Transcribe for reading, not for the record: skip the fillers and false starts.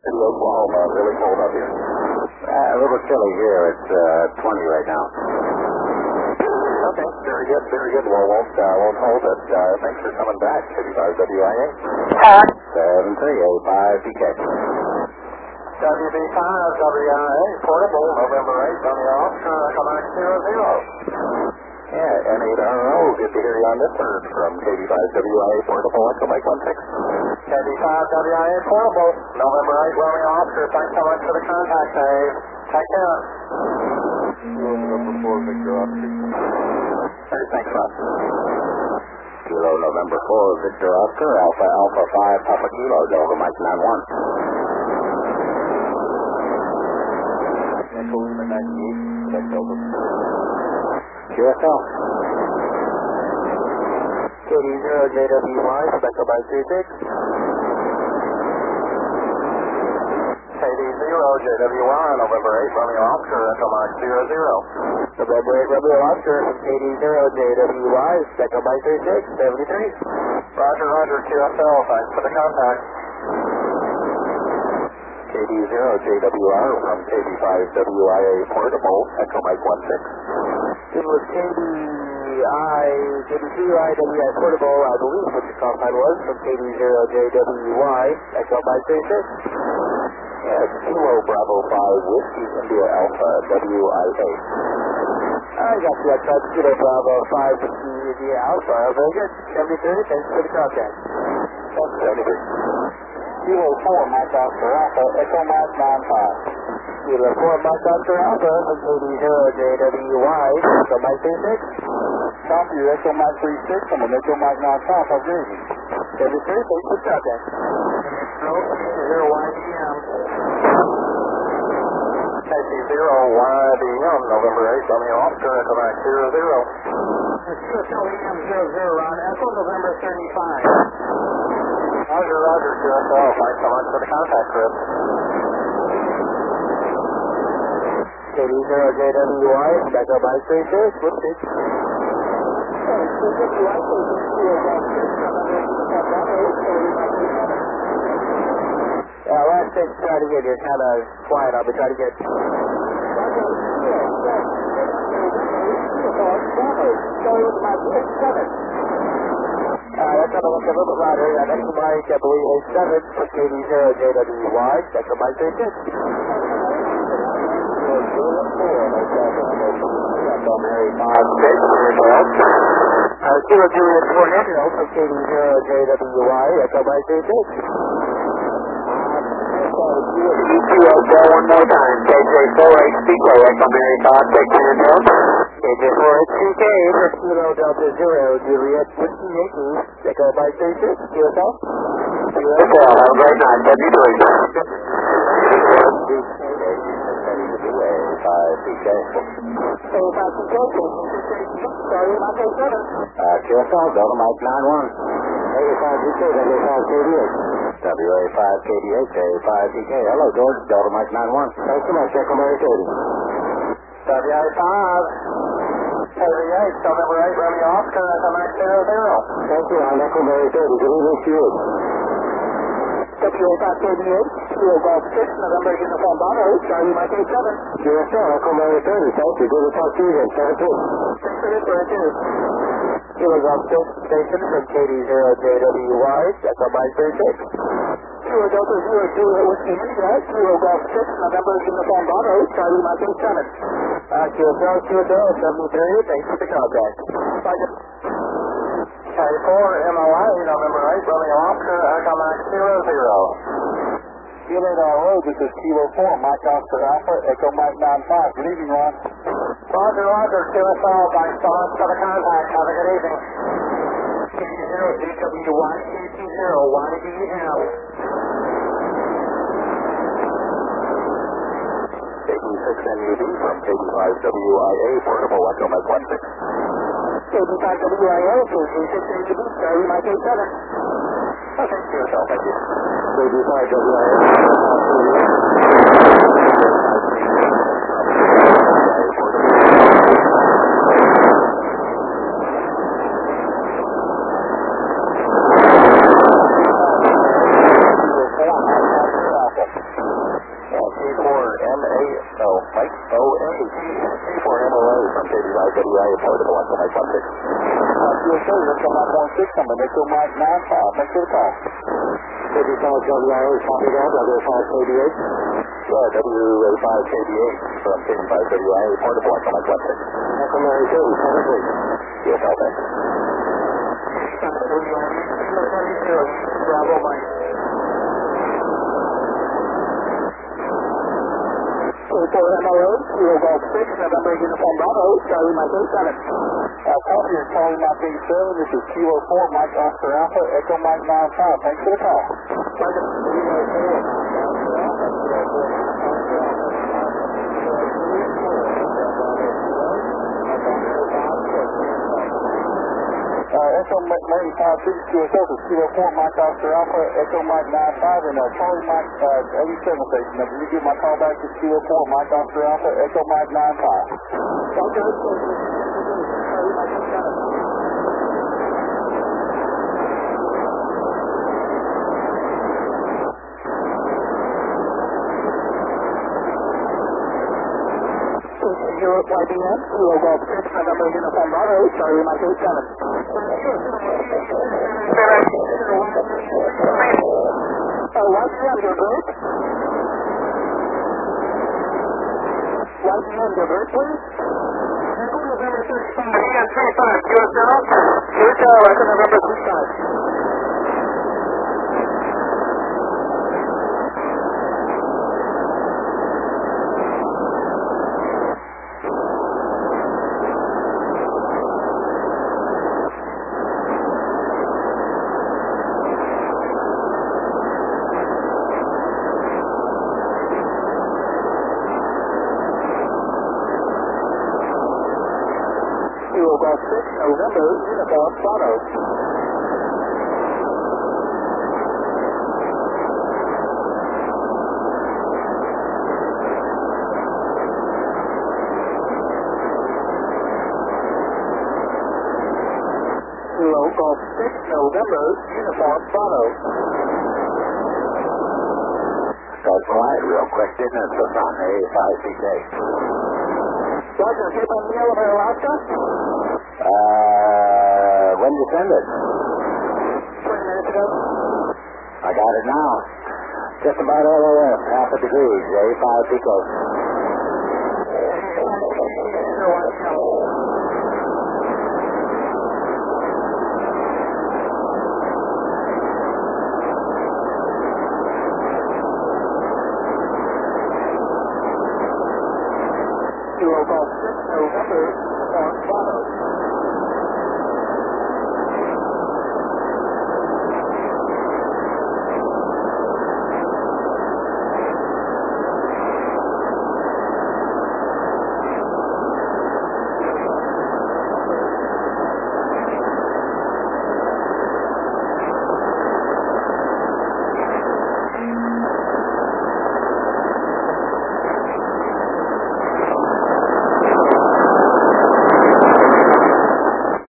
City, Oklahoma. Really cold up here. A little chilly here. It's 20 right now. Okay, very good, very good. Well, won't hold it. Thanks for coming back, 55 WIA. 7385 PK. WB5 WIA, portable, November 8th on the Oscar, Echo Max 00. Yeah, N8RO, good to hear you on this third from KB5WIA Portable, Echo Mike 16. KB5WIA Portable, November 8th, Romeo Oscar, thanks so much for the contact, Dave. Take care. November 4, Victor Oscar. Thanks, Rob. Kilo November 4, Victor Oscar, Alpha Alpha 5, Papa Kilo, Delta Mike 91. Echo Lima 98, Quebec Delta. QSL. KD0JWY, Echo by 36. KD0JWY, November 8th, Romeo Oscar, Echo Mark 00. November 8th, Romeo Oscar, from KD0JWY, Echo by 36, 73. Roger, QSL, thanks for the contact. KD0JWR from KB5WIA Portable, Echo Mike 16. It was KD3IWI Portable, I believe what the call sign was, from KD0JWY, Echo Mike 36. Yes, Kilo Bravo 5, Whiskey India Alpha WIA. I got you, I tried Kilo Bravo 5, Whiskey India Alpha. Very good. 73, thanks for the contact. Thanks, 73. Kilo 4, Mike Oscar Alpha, Echo Mike 95. Kilo 4, Mike Oscar Alpha, from KD0JWY, Echo Mike 36. Copy your Echo Mike 36, I'm on Echo Mike 95, I'll agree with you. 73, thanks for the contact. 0YDM. KC0YDM, November 8th, Romeo Oscar, Echo Mike 00. QSL-EM 00, Ron, Echo, November 35. Roger, QSL, thanks so much for the contact, Chris. KD0JWY, Echo Mike 36, whoopsie. Last thing to try to get, you're kind of quiet. I'll be trying to get. That's a little bit louder. Next to Mike, I believe, is 7 for KD0JWY. That's a Mike 36. Kilo Juliet 4 Israel from KD0JWY. That's a Mike 36. one more time. KJ4HPK, Echo Mary Todd, take 10 hills. KJ4HPK for Kilo Delta 0, Juliet Whiskey Yankee, Echo by 36, QSL. QSL, have a great night. W3. QSL, Delta Mike 91. 85 PK, WA5 KDH. WA5 KDH, A5 PK. Hello, George, Delta Mike 91. Thanks so much, Echo Mary 30. WA5 38, November 8, Romeo Oscar, Echo Mike 00. Thank you, I'm Echo Mary 30. Good evening to you. WA5 KDH, Kilo Golf 6, November Uniform Bravo, Charlie Mike 87. QSL, Echo Mary 30. Thank you. Good to talk to you again. 17. Thanks for this, very good. Kilo Golf 6 station from KD0JWY, Echo Mike 36. Kilo Delta 0, Juliet Whiskey India, Kilo Golf 6, November Uniform Bravo, Charlie Mike 87. QSL, 73, thanks for the contact. Bye. K4 MOA, November 8, Romeo Oscar, Echo Mike 00. Unit on road, this is Kilo 4, Mike Oscar Alpha, Echo Mike 95. Good evening, Ron. Roger, QSL, thanks so much for the contact. Have a good evening. KD0JWY, KT0YDM. KD6NUD from KB5WIA, Portable, Echo Mike 16. KB5WIA, KD6NUD, Charlie Mike 87. Okay, QSL, thank you. KB5WIA. WIA, portable Echo Mike 16. Kilo Charlie, Echo Mike 16, number Echo Mike 95. Thanks for the call. 55 WIA, copy that, WA5KDH. Yeah, WA5KDH from 55 WIA, portable Echo Mike 16. Echo Mary 2, cover please. Yes, all thanks. Bravo Mike. MLO, Kilo Golf 6, November Uniform Bravo, Charlie Mike 87. Copy is Charlie Mike 87, this is Kilo 4, Mike Oscar Alpha, Echo Mike 95. Thanks for the call. Echo Mike 95, 6 QSL is Kilo 4, Mike Oscar Alpha, Echo Mike 95, and Charlie Mike 87 station. Now, can you give my call back to Kilo 4, Mike Oscar Alpha, Echo Mike 95. YBN, Kilo Golf 6, November Uniform Bravo, Charlie Mike 87. YBN, your group? YBN, your group, please? November 35, again, 35, QSL. QSL, Echo November 35. Kilo Golf 6, November, Uniform, Bravo. Kilo Golf 6, November, Uniform, Bravo. Got quiet real quick, didn't it? It's on the A5CK. Roger, keep on the elevator, Alaska. When did you send it? 20 minutes ago. I got it now. Just about LOF, half a degree, A5 Picos. Kilo Golf 6, November, Uniform, Bravo.